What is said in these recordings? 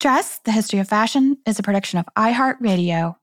Dressed, The History of Fashion is a production of iHeartRadio.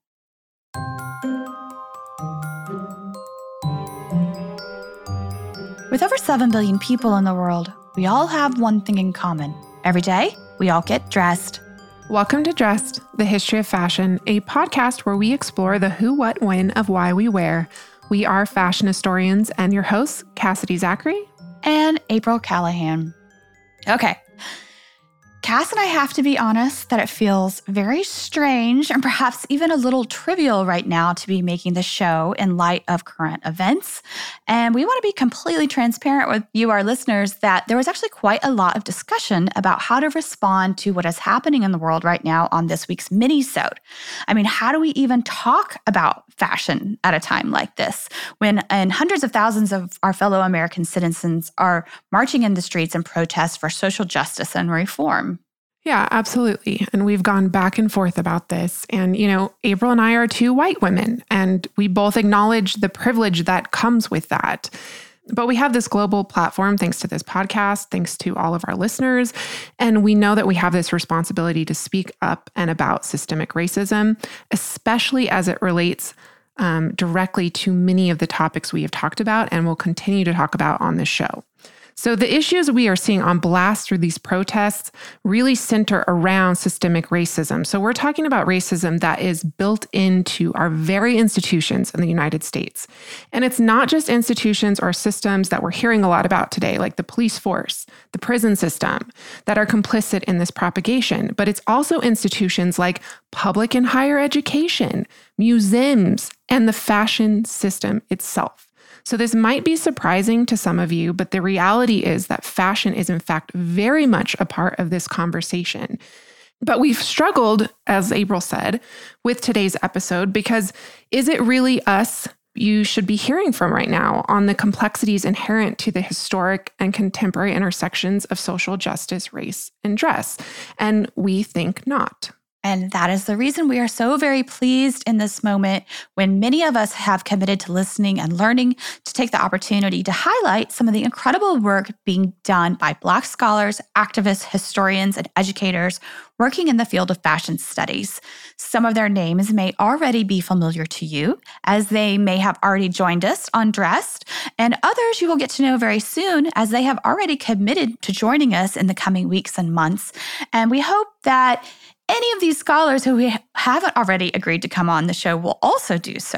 With over 7 billion people in the world, we all have one thing in common. Every day, we all get dressed. Welcome to Dressed, The History of Fashion, a podcast where we explore the who, what, when of why we wear. We are fashion historians and your hosts, Cassidy Zachary and April Callahan. Okay. Cass and I have to be honest that it feels very strange and perhaps even a little trivial right now to be making the show in light of current events. And we want to be completely transparent with you, our listeners, that there was actually quite a lot of discussion about how to respond to what is happening in the world right now on this week's mini-sode. I mean, how do we even talk about fashion at a time like this when hundreds of thousands of our fellow American citizens are marching in the streets in protest for social justice and reform? Yeah, absolutely. And we've gone back and forth about this. And, April and I are two white women, and we both acknowledge the privilege that comes with that. But we have this global platform thanks to this podcast, thanks to all of our listeners. And we know that we have this responsibility to speak up and about systemic racism, especially as it relates directly to many of the topics we have talked about and will continue to talk about on this show. So the issues we are seeing on blast through these protests really center around systemic racism. So we're talking about racism that is built into our very institutions in the United States. And it's not just institutions or systems that we're hearing a lot about today, like the police force, the prison system, that are complicit in this propagation, but it's also institutions like public and higher education, museums, and the fashion system itself. So this might be surprising to some of you, but the reality is that fashion is in fact very much a part of this conversation. But we've struggled, as April said, with today's episode because is it really us you should be hearing from right now on the complexities inherent to the historic and contemporary intersections of social justice, race, and dress? And we think not. And that is the reason we are so very pleased in this moment when many of us have committed to listening and learning to take the opportunity to highlight some of the incredible work being done by Black scholars, activists, historians, and educators working in the field of fashion studies. Some of their names may already be familiar to you, as they may have already joined us on Dressed, and others you will get to know very soon as they have already committed to joining us in the coming weeks and months. And we hope that any of these scholars who we haven't already agreed to come on the show will also do so.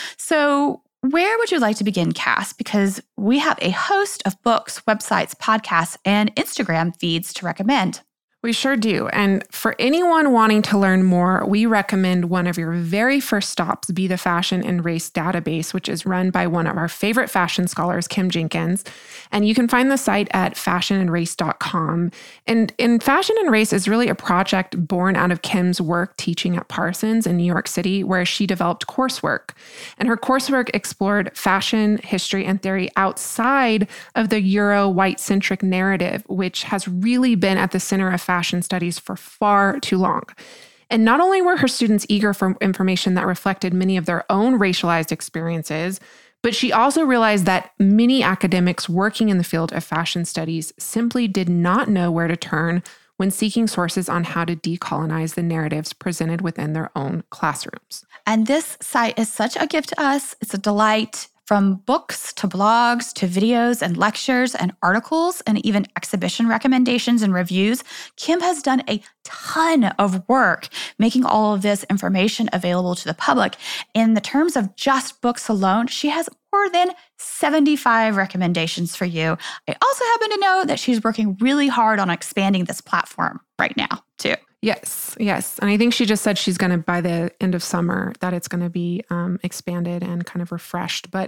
So where would you like to begin, Cass? Because we have a host of books, websites, podcasts, and Instagram feeds to recommend. We sure do. And for anyone wanting to learn more, we recommend one of your very first stops be the Fashion and Race Database, which is run by one of our favorite fashion scholars, Kim Jenkins. And you can find the site at fashionandrace.com. And Fashion and Race is really a project born out of Kim's work teaching at Parsons in New York City, where she developed coursework. And her coursework explored fashion, history, and theory outside of the Euro white-centric narrative, which has really been at the center of fashion studies for far too long. And not only were her students eager for information that reflected many of their own racialized experiences, but she also realized that many academics working in the field of fashion studies simply did not know where to turn when seeking sources on how to decolonize the narratives presented within their own classrooms. And this site is such a gift to us. It's a delight. From books to blogs to videos and lectures and articles and even exhibition recommendations and reviews, Kim has done a ton of work making all of this information available to the public. In the terms of just books alone, she has more than 75 recommendations for you. I also happen to know that she's working really hard on expanding this platform right now, too. Yes. And I think she just said she's going to, by the end of summer, that it's going to be expanded and kind of refreshed. But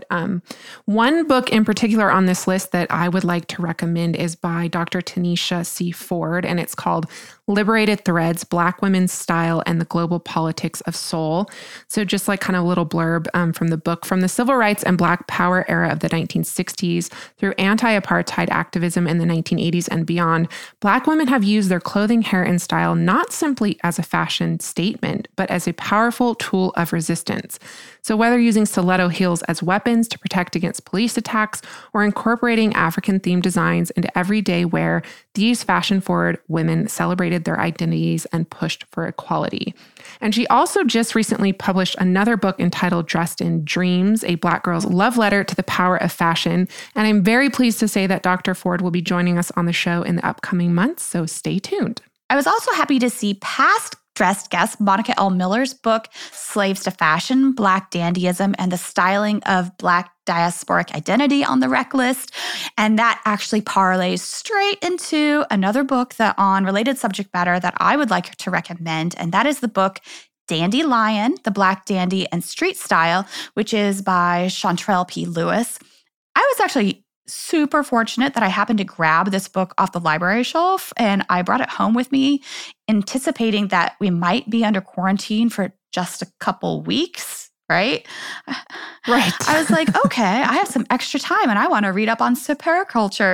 one book in particular on this list that I would like to recommend is by Dr. Tanisha C. Ford, and it's called Liberated Threads, Black Women's Style and the Global Politics of Soul. So just like kind of a little blurb from the book, from the civil rights and Black power era of the 1960s through anti-apartheid activism in the 1980s and beyond, Black women have used their clothing, hair, and style not simply as a fashion statement, but as a powerful tool of resistance. So whether using stiletto heels as weapons to protect against police attacks or incorporating African-themed designs into everyday wear, these fashion-forward women celebrated their identities and pushed for equality. And she also just recently published another book entitled Dressed in Dreams, a Black girl's love letter to the power of fashion. And I'm very pleased to say that Dr. Ford will be joining us on the show in the upcoming months, so stay tuned. I was also happy to see past dressed guest Monica L. Miller's book, Slaves to Fashion, Black Dandyism and the Styling of Black Diasporic Identity on the rec list. And that actually parlays straight into another book that on related subject matter that I would like to recommend. And that is the book Dandelion, The Black Dandy and Street Style, which is by Chantrell P. Lewis. I was actually super fortunate that I happened to grab this book off the library shelf and I brought it home with me, anticipating that we might be under quarantine for just a couple weeks, right? Right. I was like, okay, I have some extra time and I want to read up on sapeur culture,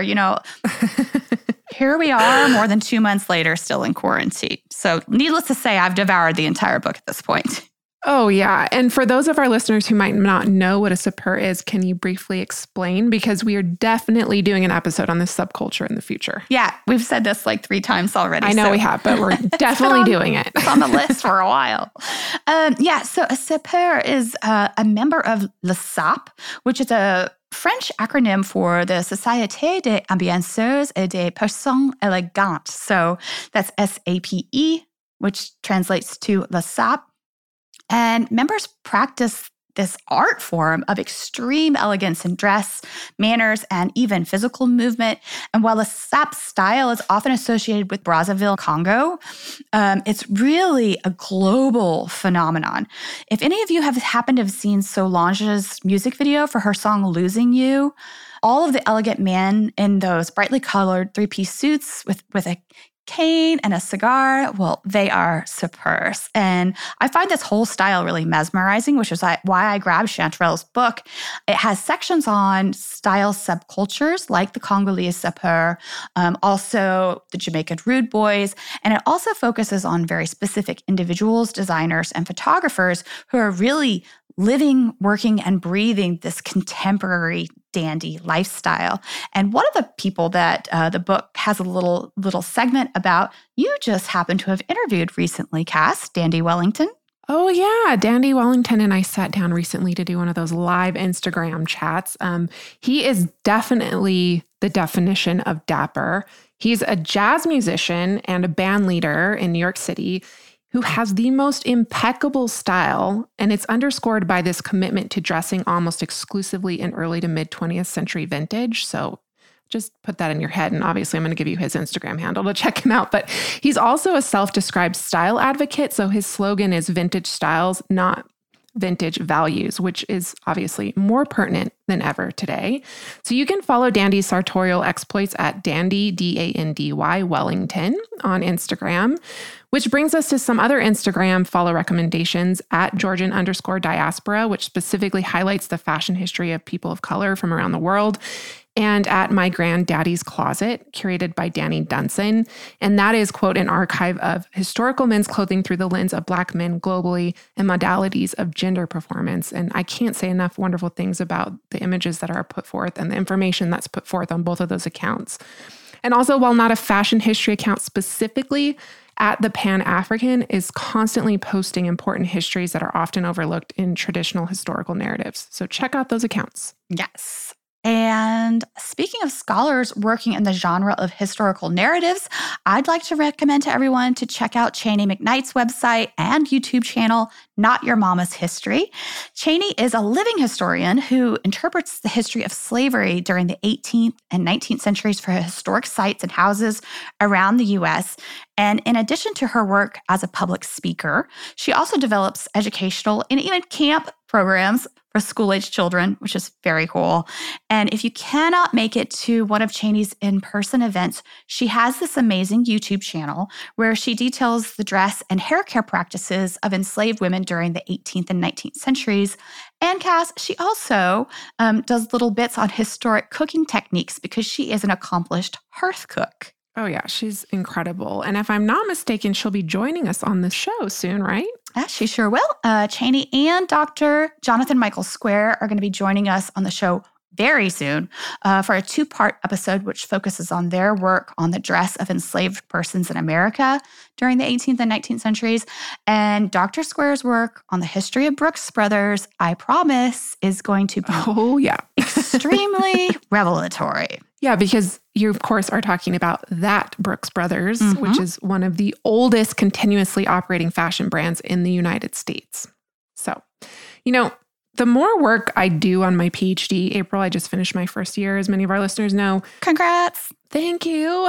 Here we are more than 2 months later, still in quarantine. So needless to say, I've devoured the entire book at this point. Oh, yeah. And for those of our listeners who might not know what a sapeur is, can you briefly explain? Because we are definitely doing an episode on this subculture in the future. Yeah, we've said this like 3 times already. I know we have, but we're definitely doing it. It's on the list for a while. So a sapeur is a member of Le SAP, which is a French acronym for the Société des Ambianceurs et des Personnes Élégantes. So that's SAPE, which translates to Le SAP. And members practice this art form of extreme elegance in dress, manners, and even physical movement. And while the SAP style is often associated with Brazzaville, Congo, it's really a global phenomenon. If any of you have happened to have seen Solange's music video for her song Losing You, all of the elegant men in those brightly colored 3-piece suits with a cane and a cigar, well, they are sapeurs. And I find this whole style really mesmerizing, which is why I grabbed Chantrell's book. It has sections on style subcultures like the Congolese sapeur, also the Jamaican rude boys, and it also focuses on very specific individuals, designers, and photographers who are really living, working, and breathing this contemporary dandy lifestyle. And one of the people that the book has a little segment about, you just happen to have interviewed recently, Cass, Dandy Wellington. Oh, yeah. Dandy Wellington and I sat down recently to do one of those live Instagram chats. He is definitely the definition of dapper. He's a jazz musician and a band leader in New York City who has the most impeccable style, and it's underscored by this commitment to dressing almost exclusively in early to mid 20th century vintage. So just put that in your head, and obviously I'm going to give you his Instagram handle to check him out. But he's also a self-described style advocate, so his slogan is vintage styles, not vintage values, which is obviously more pertinent than ever today. So you can follow Dandy's sartorial exploits at Dandy, D-A-N-D-Y, Wellington on Instagram, which brings us to some other Instagram follow recommendations at Georgian_diaspora, which specifically highlights the fashion history of people of color from around the world, and at My Granddaddy's Closet, curated by Danny Dunson. And that is, quote, an archive of historical men's clothing through the lens of Black men globally and modalities of gender performance. And I can't say enough wonderful things about the images that are put forth and the information that's put forth on both of those accounts. And also, while not a fashion history account specifically, at the Pan-African is constantly posting important histories that are often overlooked in traditional historical narratives. So check out those accounts. Yes. And speaking of scholars working in the genre of historical narratives, I'd like to recommend to everyone to check out Chanie McKnight's website and YouTube channel, Not Your Mama's History. Chanie is a living historian who interprets the history of slavery during the 18th and 19th centuries for historic sites and houses around the U.S. And in addition to her work as a public speaker, she also develops educational and even camp programs for school-age children, which is very cool. And if you cannot make it to one of Chanie's in-person events, she has this amazing YouTube channel where she details the dress and hair care practices of enslaved women during the 18th and 19th centuries. And Cass, she also does little bits on historic cooking techniques because she is an accomplished hearth cook. Oh, yeah, she's incredible. And if I'm not mistaken, she'll be joining us on the show soon, right? Yeah, she sure will. Cheney and Dr. Jonathan Michael Square are going to be joining us on the show very soon for a 2-part episode, which focuses on their work on the dress of enslaved persons in America during the 18th and 19th centuries. And Dr. Square's work on the history of Brooks Brothers, I promise, is going to be extremely revelatory. Yeah, because you, of course, are talking about that Brooks Brothers, which is one of the oldest continuously operating fashion brands in the United States. So, the more work I do on my PhD, April, I just finished my first year, as many of our listeners know. Congrats. Thank you.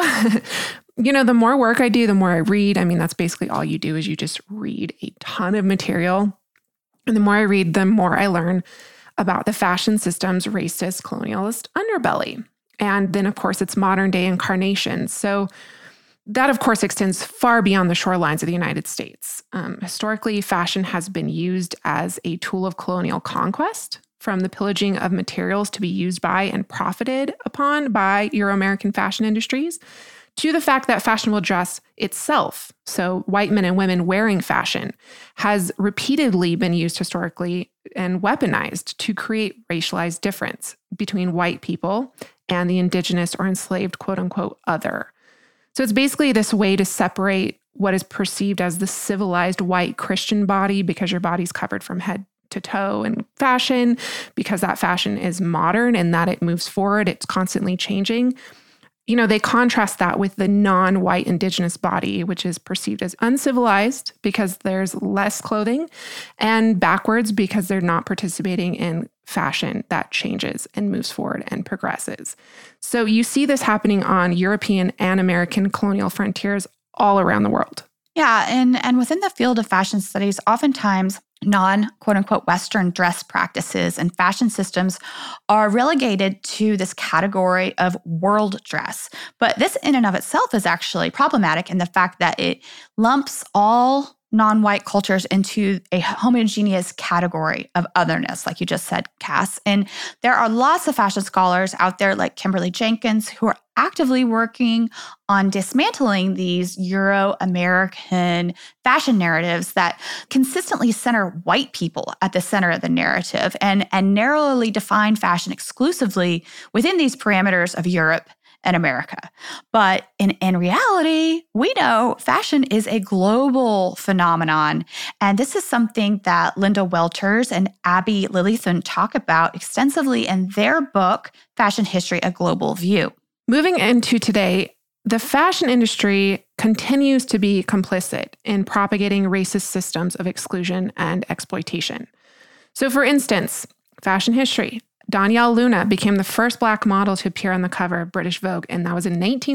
The more work I do, the more I read. I mean, that's basically all you do is you just read a ton of material. And the more I read, the more I learn about the fashion system's racist, colonialist underbelly. And then, of course, its modern day incarnation. So that, of course, extends far beyond the shorelines of the United States. Historically, fashion has been used as a tool of colonial conquest, from the pillaging of materials to be used by and profited upon by Euro-American fashion industries, to the fact that fashionable dress itself, so white men and women wearing fashion, has repeatedly been used historically and weaponized to create racialized difference between white people and the indigenous or enslaved, quote unquote, other. So it's basically this way to separate what is perceived as the civilized white Christian body, because your body's covered from head to toe in fashion, because that fashion is modern and that it moves forward, it's constantly changing. They contrast that with the non-white indigenous body, which is perceived as uncivilized because there's less clothing, and backwards because they're not participating in fashion that changes and moves forward and progresses. So you see this happening on European and American colonial frontiers all around the world. Yeah, and within the field of fashion studies, oftentimes non-quote-unquote Western dress practices and fashion systems are relegated to this category of world dress. But this in and of itself is actually problematic in the fact that it lumps all non-white cultures into a homogeneous category of otherness, like you just said, Cass. And there are lots of fashion scholars out there like Kimberly Jenkins who are actively working on dismantling these Euro-American fashion narratives that consistently center white people at the center of the narrative and narrowly define fashion exclusively within these parameters of Europe and America. But in reality, we know fashion is a global phenomenon. And this is something that Linda Welters and Abby Lilithun talk about extensively in their book, Fashion History: A Global View. Moving into today, the fashion industry continues to be complicit in propagating racist systems of exclusion and exploitation. So for instance, fashion history. Danielle Luna became the first Black model to appear on the cover of British Vogue, and that was in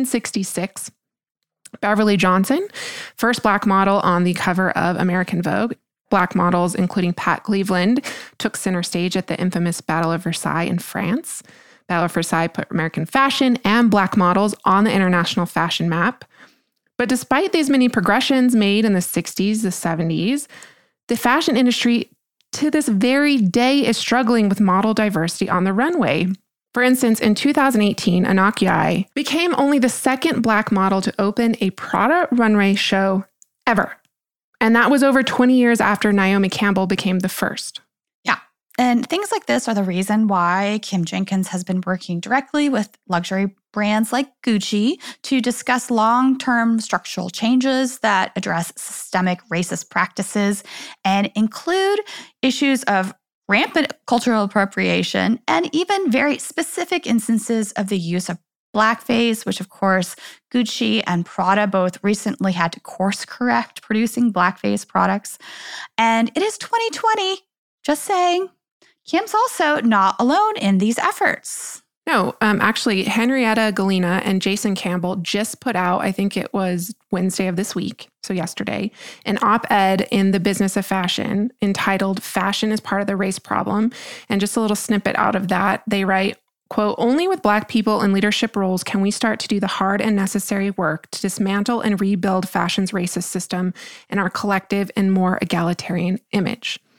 1966. Beverly Johnson, first Black model on the cover of American Vogue. Black models, including Pat Cleveland, took center stage at the infamous Battle of Versailles in France. Battle of Versailles put American fashion and Black models on the international fashion map. But despite these many progressions made in the 60s, the 70s, the fashion industry to this very day is struggling with model diversity on the runway. For instance, in 2018, Anak Yai became only the second Black model to open a Prada runway show ever. And that was over 20 years after Naomi Campbell became the first. Yeah. And things like this are the reason why Kim Jenkins has been working directly with luxury brands like Gucci to discuss long-term structural changes that address systemic racist practices and include issues of rampant cultural appropriation and even very specific instances of the use of blackface, which of course Gucci and Prada both recently had to course correct producing blackface products. And it is 2020, just saying. Kim's also not alone in these efforts. No, actually, Henrietta Galina and Jason Campbell just put out, I think it was Wednesday of this week, so yesterday, an op-ed in the Business of Fashion entitled Fashion is Part of the Race Problem. And just a little snippet out of that, they write, quote, "Only with Black people in leadership roles can we start to do the hard and necessary work to dismantle and rebuild fashion's racist system and our collective and more egalitarian image."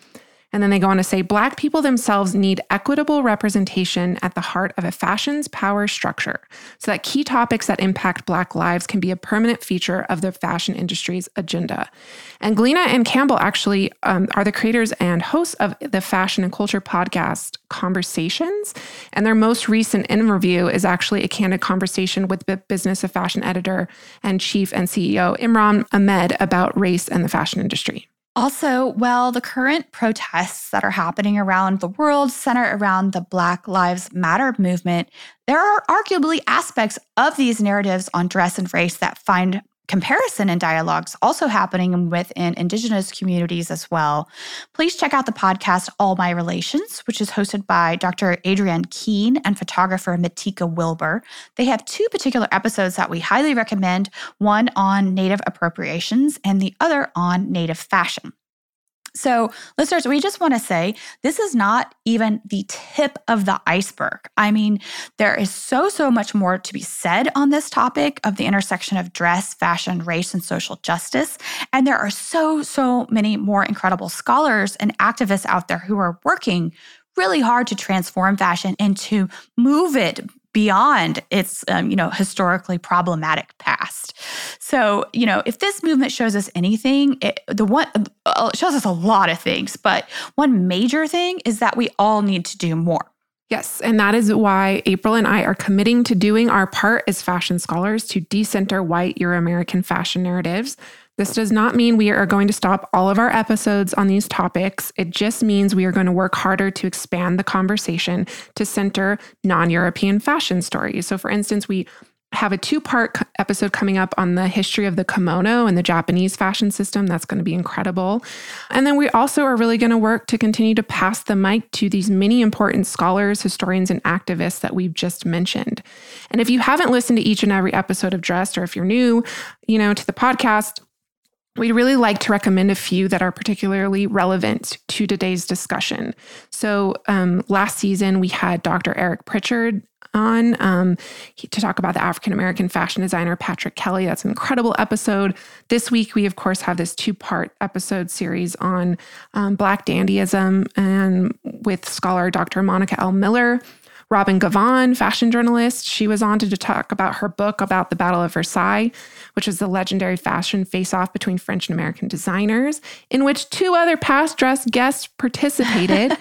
And then they go on to say, Black people themselves need equitable representation at the heart of a fashion's power structure so that key topics that impact Black lives can be a permanent feature of the fashion industry's agenda. And Galina and Campbell actually are the creators and hosts of the fashion and culture podcast Conversations. And their most recent interview is actually a candid conversation with the Business of Fashion editor and chief and CEO Imran Ahmed about race and the fashion industry. Also, well, the current protests that are happening around the world center around the Black Lives Matter movement. There are arguably aspects of these narratives on dress and race that find comparison and dialogues also happening within Indigenous communities as well. Please check out the podcast All My Relations, which is hosted by Dr. Adrienne Keene and photographer Matika Wilbur. They have 2 particular episodes that we highly recommend, one on Native appropriations and the other on Native fashion. So, listeners, we just want to say this is not even the tip of the iceberg. I mean, there is so much more to be said on this topic of the intersection of dress, fashion, race, and social justice. And there are so many more incredible scholars and activists out there who are working really hard to transform fashion and to move it beyond its, historically problematic past. So, if this movement shows us anything, it shows us a lot of things, but one major thing is that we all need to do more. Yes, and that is why April and I are committing to doing our part as fashion scholars to decenter white Euro-American fashion narratives. This does not mean we are going to stop all of our episodes on these topics. It just means we are going to work harder to expand the conversation to center non-European fashion stories. So for instance, we have a 2-part episode coming up on the history of the kimono and the Japanese fashion system. That's going to be incredible. And then we also are really going to work to continue to pass the mic to these many important scholars, historians, and activists that we've just mentioned. And if you haven't listened to each and every episode of Dressed, or if you're new, to the podcast, we'd really like to recommend a few that are particularly relevant to today's discussion. So last season, we had Dr. Eric Pritchard on to talk about the African-American fashion designer Patrick Kelly. That's an incredible episode. This week, we, of course, have this 2-part episode series on Black dandyism and with scholar Dr. Monica L. Miller. Robin Gavon, fashion journalist, she was on to talk about her book about the Battle of Versailles, which was the legendary fashion face-off between French and American designers, in which 2 other past dress guests participated,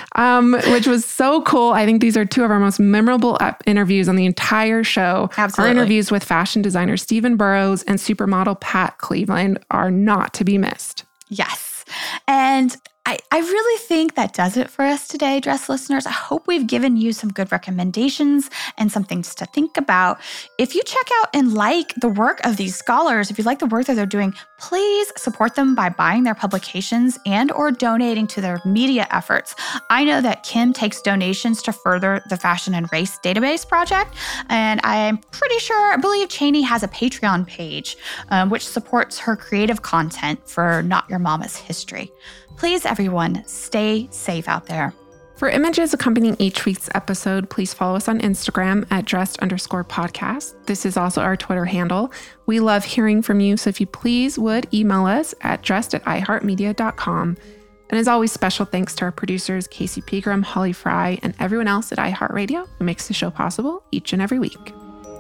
which was so cool. I think these are 2 of our most memorable interviews on the entire show. Absolutely. Our interviews with fashion designer Stephen Burrows and supermodel Pat Cleveland are not to be missed. Yes. And I really think that does it for us today, Dress listeners. I hope we've given you some good recommendations and some things to think about. If you check out and like the work of these scholars, if you like the work that they're doing, please support them by buying their publications and or donating to their media efforts. I know that Kim takes donations to further the Fashion and Race Database Project, and I believe Cheney has a Patreon page, which supports her creative content for Not Your Mama's History. Please, everyone, stay safe out there. For images accompanying each week's episode, please follow us on Instagram at dressed_podcast. This is also our Twitter handle. We love hearing from you, so if you please would email us at dressed@iheartmedia.com. And as always, special thanks to our producers, Casey Pegram, Holly Fry, and everyone else at iHeartRadio who makes the show possible each and every week.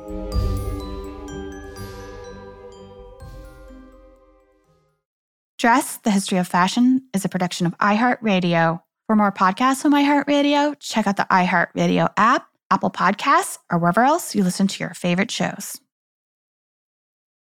Dress, the History of Fashion is a production of iHeartRadio. For more podcasts on iHeartRadio, check out the iHeartRadio app, Apple Podcasts, or wherever else you listen to your favorite shows.